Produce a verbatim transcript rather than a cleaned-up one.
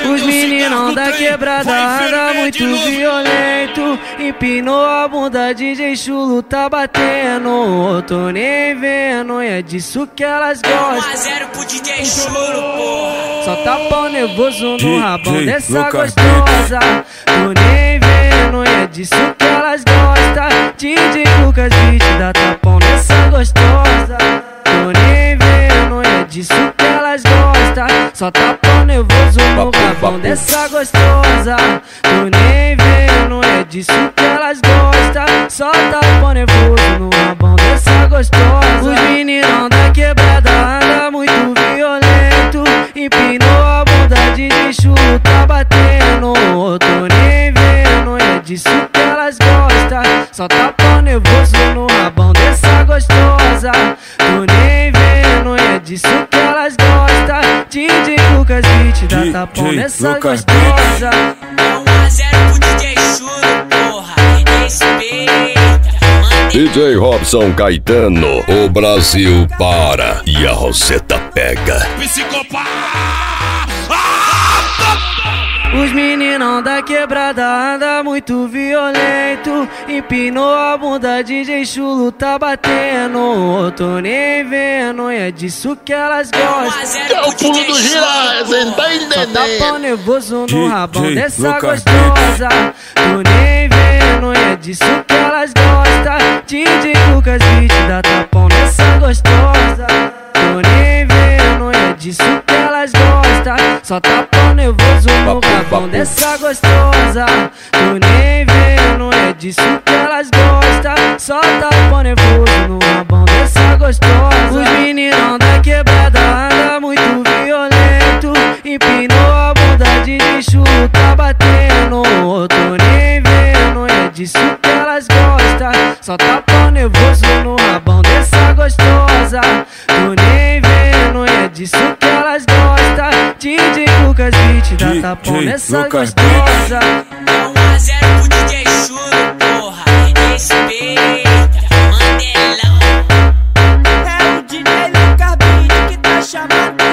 Os meninão da quebrada anda muito violento, empinou a bunda, D J Chulo tá batendo. Tô nem vendo, é disso que elas gostam. um a zero pro D J Chulo, porra. Só tá pau nervoso no rabão dessa gostosa. Tô nem vendo, é disso que elas gostam. D J Lucas Beat dá tapão nessa gostosa. Tô nem vendo, é disso que elas gostam. Só tá pau nervoso no rabão dessa gostosa. Tô nem vendo, é disso que elas gostam. Só tá pau nervoso no rabão dessa gostosa. Os meninão da quebrada anda muito violento, empinou a bunda, D J Chulo tá batendo. Tô nem vendo, é disso que elas gostam. Só tá pau nervoso no rabão dessa gostosa. Tô nem vendo, é disso que elas gostam. D J Lucas Beat dá tapão nessa gostosa. É um a zero pro D J Chulo, porra. Respeita. D J Robson Caetano, o Brasil para e a Roseta pega. Os meninão da quebrada anda muito violento, empinou a bunda, D J Chulo tá batendo. Tô nem vendo, é disso que elas gostam. É o pulo do gira, só tá pau nervoso no rabão dessa gostosa. Tô nem vendo, é disso que elas gostam. D J Lucas Beat dá tapão nessa gostosa. Tô nem vendo, é disso que elas gostam. Só tá pau nervoso no rabão dessa gostosa. Tô nem vendo, é disso que elas gostam. Só tá pau nervoso no rabão dessa gostosa. Os meninão da quebrada anda muito violento, empinou a bunda, D J Chulo tá batendo. Tô nem vendo, é disso que elas gostam. Só tá pau nervoso no rabão dessa gostosa. Tô nem vendo, é disso que elas gostam. D J Lucas Beat dá tapão nessa gostosa. É um a zero pro D J Chulo, porra. Respeita, Mandelão. É o D J Lucas Beat que tá chamando.